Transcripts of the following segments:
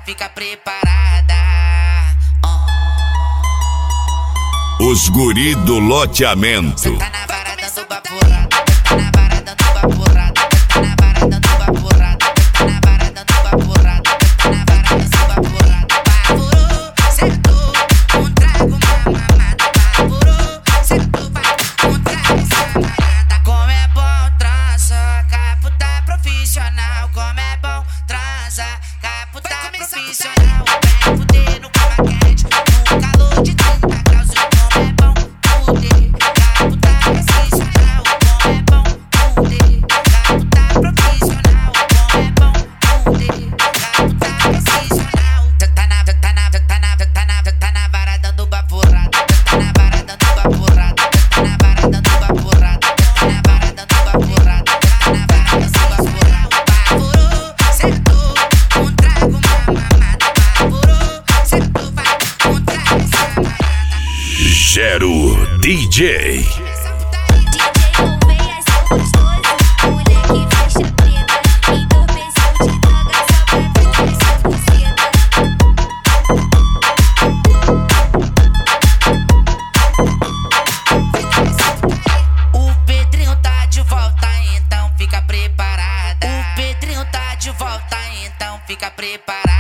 fica preparada. Os guri do loteamento. Cê tá na vara dando vaporada, tá na vara dando vaporada, tá na vara dando vaporada, tá na vara dando vaporada, tá na vara dando vaporada. Vaporou, sentou, trago uma mamada. Vaporou, sentou, trago essa mamada. Como é bom transa, caputa profissional. Como é bom transa, caputa profissional. Vem fuder no cama quente, no calor de 30 graus. Gero DJ. O Pedrinho tá de volta, então fica preparada. O Pedrinho tá de volta, então fica preparada.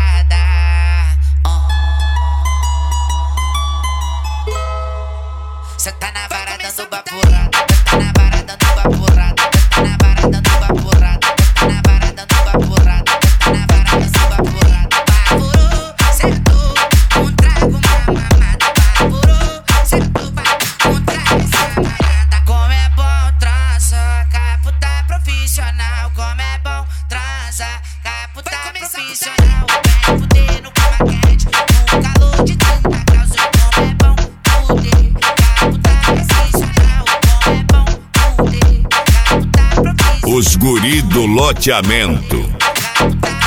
Cê tá na vara dando vaporada, tá na vara dando vaporada, tá na vara dando vaporada, tá na vara dando vaporada, tá na vara dando vaporada. Vaporou, sentou, trago uma mamada. Vaporou, sentou, trago essa mamada. Como é bom transa, caputa profissional. Como é bom transa, caputa profissional. Vem fuder no cama quente, no calor de 30 graus. Como é bom fuder. Os guri do loteamento.